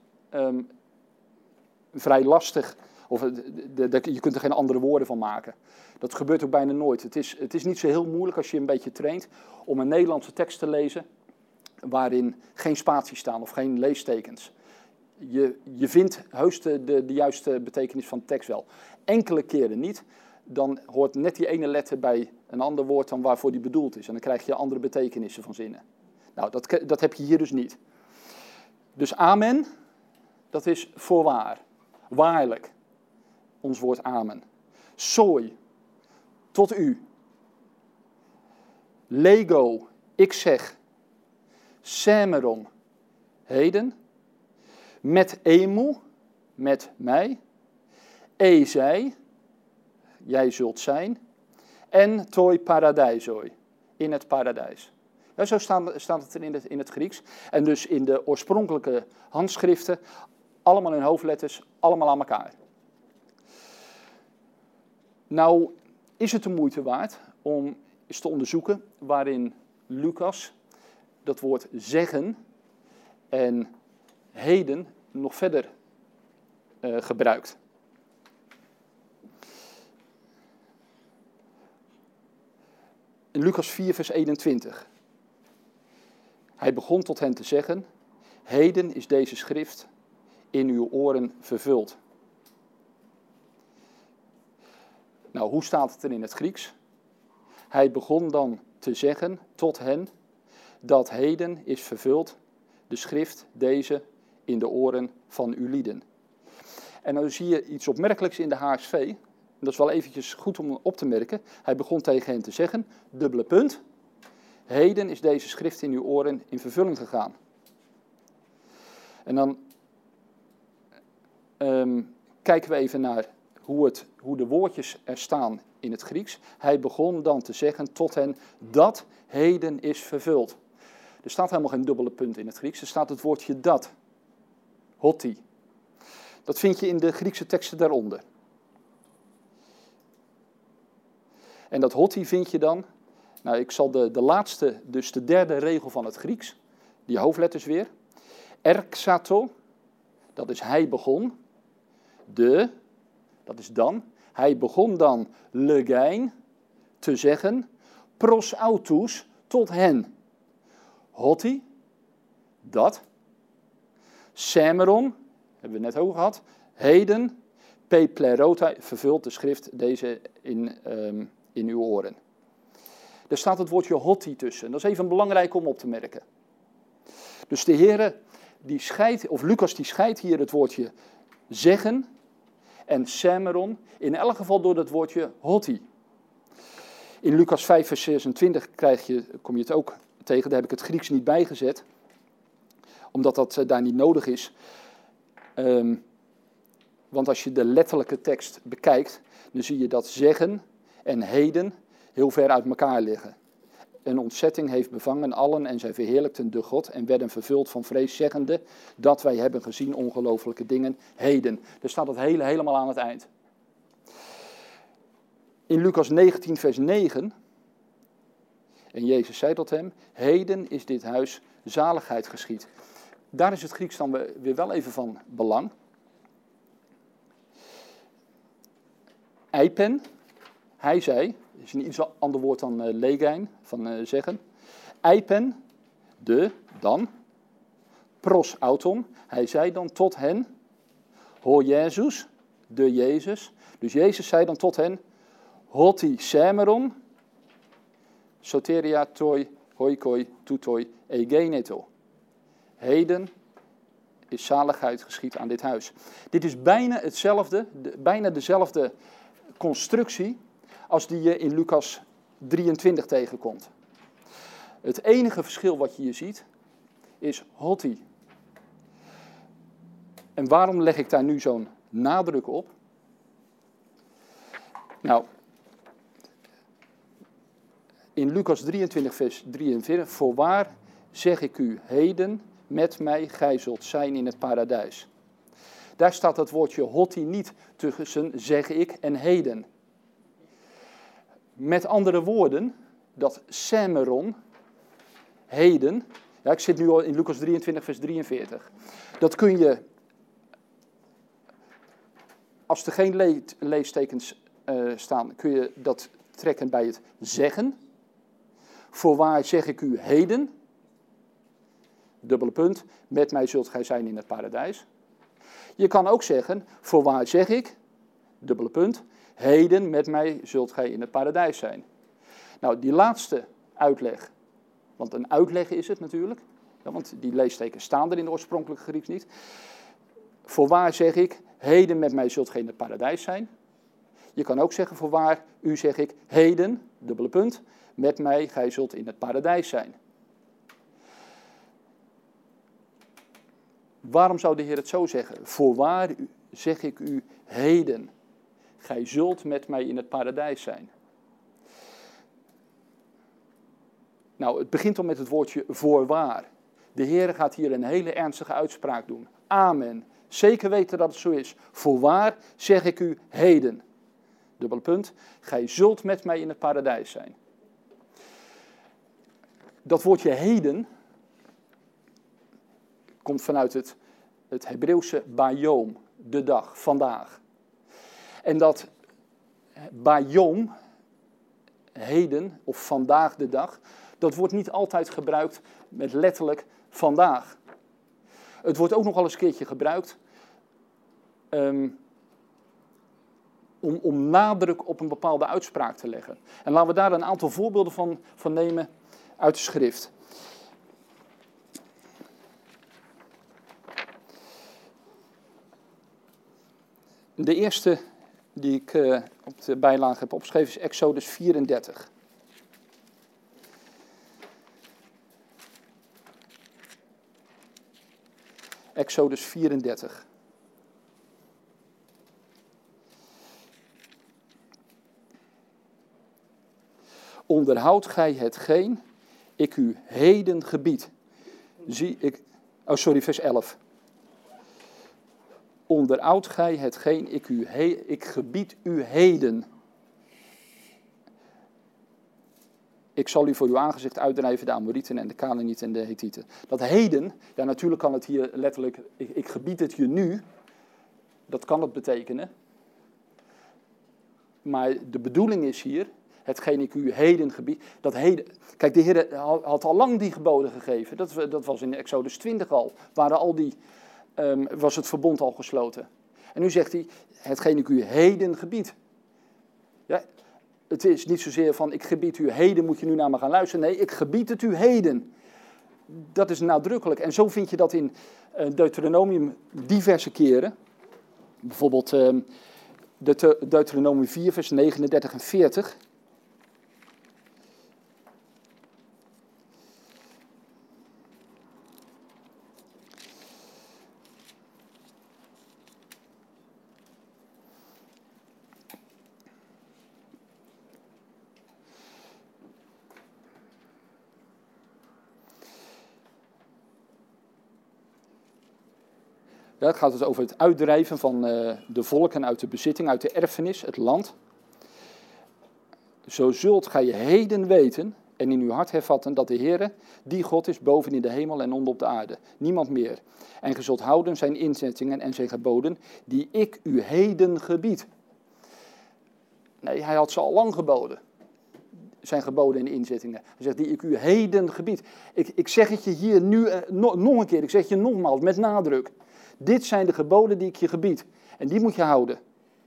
Speaker 1: vrij lastig, of je kunt er geen andere woorden van maken. Dat gebeurt ook bijna nooit. Het is niet zo heel moeilijk als je een beetje traint om een Nederlandse tekst te lezen waarin geen spaties staan of geen leestekens. Je vindt heus de juiste betekenis van de tekst wel. Enkele keren niet. Dan hoort net die ene letter bij een ander woord dan waarvoor die bedoeld is. En dan krijg je andere betekenissen van zinnen. Nou, dat heb je hier dus niet. Dus amen, dat is voorwaar. Waarlijk. Ons woord amen. Soi, tot u. Lego, ik zeg. Semeron, heden. Met emu, met mij. Ezei, jij zult zijn. En toi paradijsoi, in het paradijs. Ja, zo staat het in het Grieks. En dus in de oorspronkelijke handschriften, allemaal in hoofdletters, allemaal aan elkaar. Nou, is het de moeite waard om eens te onderzoeken waarin Lucas dat woord zeggen en heden nog verder gebruikt. In Lucas 4 vers 21. Hij begon tot hen te zeggen, heden is deze schrift in uw oren vervuld. Nou, hoe staat het er in het Grieks? Hij begon dan te zeggen tot hen, dat heden is vervuld, de schrift deze in de oren van uw lieden. En dan zie je iets opmerkelijks in de HSV. En dat is wel eventjes goed om op te merken. Hij begon tegen hen te zeggen, dubbele punt. Heden is deze schrift in uw oren in vervulling gegaan. En dan kijken we even naar hoe de woordjes er staan in het Grieks. Hij begon dan te zeggen tot hen, dat heden is vervuld. Er staat helemaal geen dubbele punt in het Grieks. Er staat het woordje dat. Hoti. Dat vind je in de Griekse teksten daaronder. En dat hoti vind je dan, nou ik zal de laatste, dus de derde regel van het Grieks, die hoofdletters weer. Erxato, dat is hij begon. Dat is dan. Hij begon dan legein te zeggen, pros autus tot hen. Hoti, dat. Semeron, hebben we net over gehad. Heden, peplerota, vervult de schrift deze in uw oren. Er staat het woordje hoti tussen. Dat is even belangrijk om op te merken. Dus de Heere, die scheidt, of Lucas die scheidt hier het woordje zeggen en semeron, in elk geval door het woordje hoti. In Lucas 5 vers 26 kom je het ook tegen, daar heb ik het Grieks niet bijgezet, omdat dat daar niet nodig is. Want als je de letterlijke tekst bekijkt, dan zie je dat zeggen en heden heel ver uit elkaar liggen. Een ontzetting heeft bevangen allen en zij verheerlijkten de God en werden vervuld van vrees, zeggende dat wij hebben gezien ongelooflijke dingen heden. Er staat het helemaal aan het eind. In Lucas 19 vers 9, en Jezus zei tot hem, heden is dit huis zaligheid geschied. Daar is het Grieks dan weer wel even van belang. Eipen, hij zei, is een iets ander woord dan legein, van zeggen. Eipen, dan. Pros auton, hij zei dan tot hen. Ho Jezus, de Jezus. Dus Jezus zei dan tot hen. Hoti semeron, soteria toi, hoikoi, tutoi, egeneto. Heden is zaligheid geschied aan dit huis. Dit is bijna hetzelfde, bijna dezelfde constructie als die je in Lucas 23 tegenkomt. Het enige verschil wat je hier ziet is hoti. En waarom leg ik daar nu zo'n nadruk op? Nou, in Lucas 23 vers 43, voorwaar zeg ik u heden met mij, gij zult zijn in het paradijs. Daar staat het woordje hoti niet tussen zeg ik en heden. Met andere woorden, dat semeron, heden, ja, ik zit nu al in Lucas 23 vers 43. Dat kun je, als er geen leestekens staan, kun je dat trekken bij het zeggen. Voorwaar zeg ik u heden, dubbele punt, met mij zult gij zijn in het paradijs. Je kan ook zeggen, voorwaar zeg ik, dubbele punt, heden met mij zult gij in het paradijs zijn. Nou, die laatste uitleg, want een uitleg is het natuurlijk, ja, want die leestekens staan er in de oorspronkelijke Grieks niet. Voorwaar zeg ik, heden met mij zult gij in het paradijs zijn. Je kan ook zeggen, voorwaar u zeg ik, heden, dubbele punt, met mij gij zult in het paradijs zijn. Waarom zou de Heer het zo zeggen? Voorwaar zeg ik u heden, gij zult met mij in het paradijs zijn. Nou, het begint al met het woordje voorwaar. De Heer gaat hier een hele ernstige uitspraak doen. Amen. Zeker weten dat het zo is. Voorwaar zeg ik u heden. Dubbele punt. Gij zult met mij in het paradijs zijn. Dat woordje heden komt vanuit het Hebreeuwse bayom, de dag, vandaag. En dat bayom, heden of vandaag de dag, dat wordt niet altijd gebruikt met letterlijk vandaag. Het wordt ook nog wel eens een keertje gebruikt om nadruk op een bepaalde uitspraak te leggen. En laten we daar een aantal voorbeelden van nemen uit de schrift. De eerste die ik op de bijlage heb opgeschreven is Exodus 34. Exodus 34. Onderhoud gij hetgeen ik u heden gebied. Vers 11. Onderhoud gij hetgeen ik gebied u heden. Ik zal u voor uw aangezicht uitdrijven de Amorieten en de Kanaanieten en de Hethieten. Dat heden, ja natuurlijk kan het hier letterlijk, ik gebied het je nu. Dat kan het betekenen. Maar de bedoeling is hier, hetgeen ik u heden gebied. Dat heden, kijk, de Heer had al lang die geboden gegeven. Dat was in Exodus 20 al. Was het verbond al gesloten. En nu zegt hij, hetgeen ik u heden gebied. Ja, het is niet zozeer van, ik gebied u heden, moet je nu naar me gaan luisteren. Nee, ik gebied het u heden. Dat is nadrukkelijk. En zo vind je dat in Deuteronomium diverse keren. Bijvoorbeeld Deuteronomium 4, vers 39 en 40. Ja, het gaat dus over het uitdrijven van de volken uit de bezitting, uit de erfenis, het land. Zo zult gij heden weten en in uw hart hervatten dat de Heere, die God is boven in de hemel en onder op de aarde. Niemand meer. En gij zult houden zijn inzettingen en zijn geboden, die ik u heden gebied. Nee, hij had ze al lang geboden. Zijn geboden en inzettingen. Hij zegt, die ik u heden gebied. Ik zeg het je hier nu nog een keer, ik zeg het je nogmaals, met nadruk. Dit zijn de geboden die ik je gebied. En die moet je houden.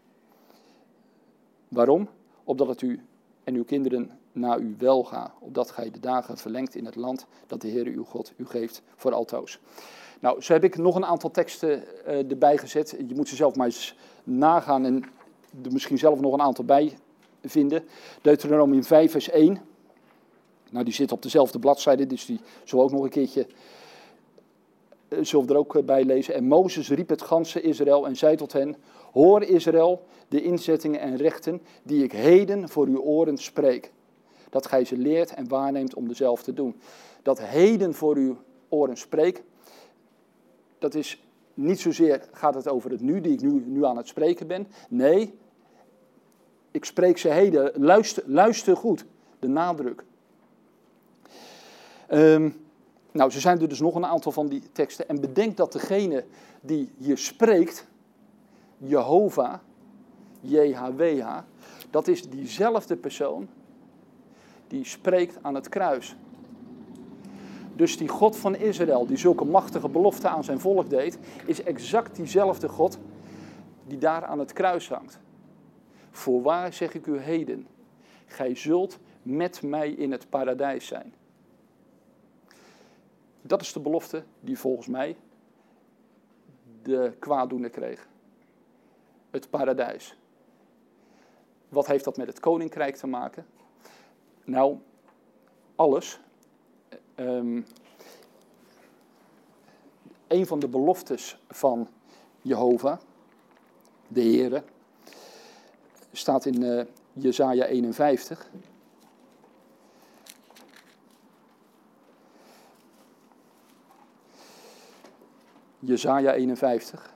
Speaker 1: Waarom? Opdat het u en uw kinderen na u welga. Opdat gij de dagen verlengt in het land dat de Heere uw God u geeft voor altoos. Nou, zo heb ik nog een aantal teksten erbij gezet. Je moet ze zelf maar eens nagaan en er misschien zelf nog een aantal bij vinden. Deuteronomium 5 vers 1. Nou, die zit op dezelfde bladzijde, dus die zullen we ook nog een keertje... Zullen we er ook bij lezen. En Mozes riep het ganse Israël en zei tot hen: Hoor Israël, de inzettingen en rechten die ik heden voor uw oren spreek. Dat gij ze leert en waarneemt om dezelfde te doen. Dat heden voor uw oren spreek, dat is niet zozeer, gaat het over het nu, die ik nu aan het spreken ben. Nee, ik spreek ze heden. Luister goed, de nadruk. Nou, er zijn er dus nog een aantal van die teksten. En bedenk dat degene die hier spreekt, Jehovah, JHWH, dat is diezelfde persoon die spreekt aan het kruis. Dus die God van Israël, die zulke machtige beloften aan zijn volk deed, is exact diezelfde God die daar aan het kruis hangt. Voorwaar zeg ik u heden, gij zult met mij in het paradijs zijn. Dat is de belofte die volgens mij de kwaaddoener kreeg. Het paradijs. Wat heeft dat met het koninkrijk te maken? Nou, alles. Een van de beloftes van Jehovah, de Heere, staat in Jesaja 51. Jesaja 51.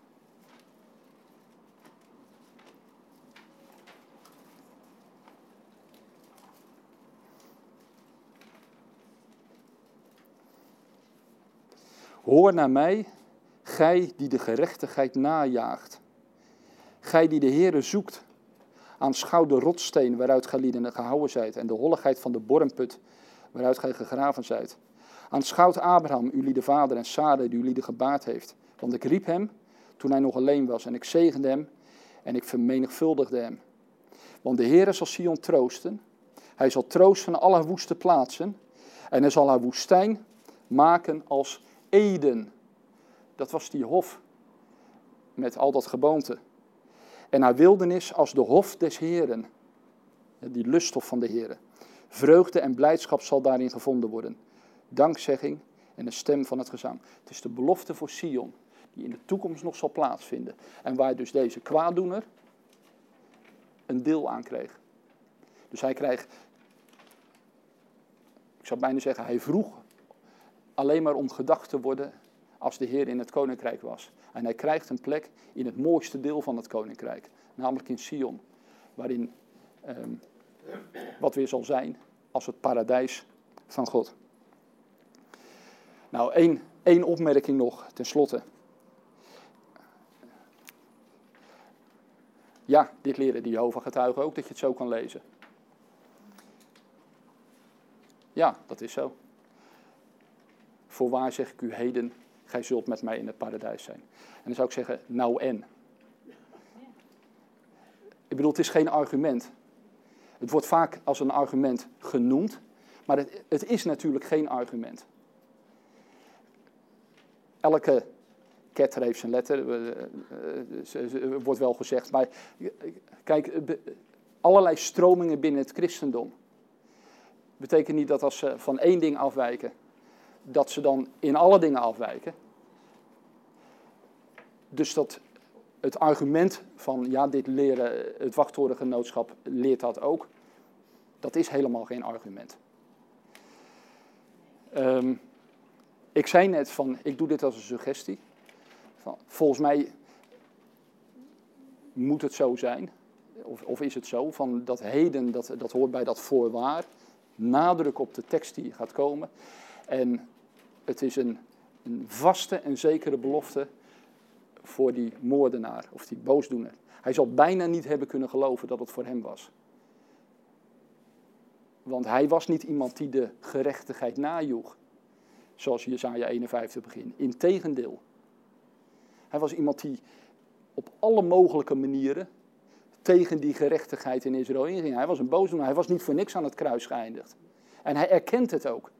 Speaker 1: Hoor naar mij, gij die de gerechtigheid najaagt. Gij die de Heere zoekt, aanschouw de rotssteen waaruit gij lieden gehouden zijt en de holligheid van de bormput waaruit gij gegraven zijt. Aanschouwt Abraham, jullie vader, en Sara, die jullie gebaard heeft. Want ik riep hem toen hij nog alleen was, en ik zegende hem, en ik vermenigvuldigde hem. Want de Heere zal Sion troosten. Hij zal troosten alle woeste plaatsen. En hij zal haar woestijn maken als Eden. Dat was die hof. Met al dat geboomte. En haar wildernis als de hof des Heeren. Die lusthof van de Heere. Vreugde en blijdschap zal daarin gevonden worden. Dankzegging en de stem van het gezang. Het is de belofte voor Sion. Die in de toekomst nog zal plaatsvinden. En waar dus deze kwaaddoener een deel aan kreeg. Dus hij kreeg, ik zou bijna zeggen, hij vroeg alleen maar om gedacht te worden als de Heer in het koninkrijk was. En hij krijgt een plek in het mooiste deel van het koninkrijk. Namelijk in Sion. Waarin, wat weer zal zijn als het paradijs van God. Nou, één opmerking nog ten slotte. Ja, dit leren de Jehovah-getuigen ook, dat je het zo kan lezen. Ja, dat is zo. Voorwaar zeg ik u heden, gij zult met mij in het paradijs zijn. En dan zou ik zeggen, nou en. Ik bedoel, het is geen argument. Het wordt vaak als een argument genoemd, maar het is natuurlijk geen argument. Elke ketter heeft zijn letter, wordt wel gezegd. Maar kijk, allerlei stromingen binnen het christendom. Betekent niet dat als ze van één ding afwijken, dat ze dan in alle dingen afwijken. Dus dat het argument van, ja, dit leren, het wachttorengenootschap leert dat ook. Dat is helemaal geen argument. Ik zei net van, ik doe dit als een suggestie. Volgens mij moet het zo zijn, of is het zo, van dat heden, dat hoort bij dat voorwaar. Nadruk op de tekst die gaat komen. En het is een vaste en zekere belofte voor die moordenaar of die boosdoener. Hij zal bijna niet hebben kunnen geloven dat het voor hem was. Want hij was niet iemand die de gerechtigheid najoeg. Zoals Jesaja 51 begint. Integendeel. Hij was iemand die op alle mogelijke manieren tegen die gerechtigheid in Israël inging. Hij was een boosdoener. Hij was niet voor niks aan het kruis geëindigd. En hij erkent het ook.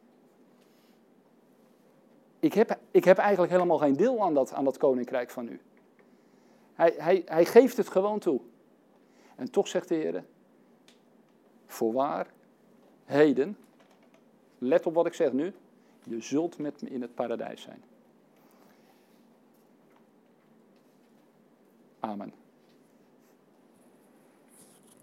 Speaker 1: Ik heb eigenlijk helemaal geen deel aan dat koninkrijk van u. Hij geeft het gewoon toe. En toch zegt de Heer, voorwaar, heden, let op wat ik zeg nu, je zult met me in het paradijs zijn. Amen.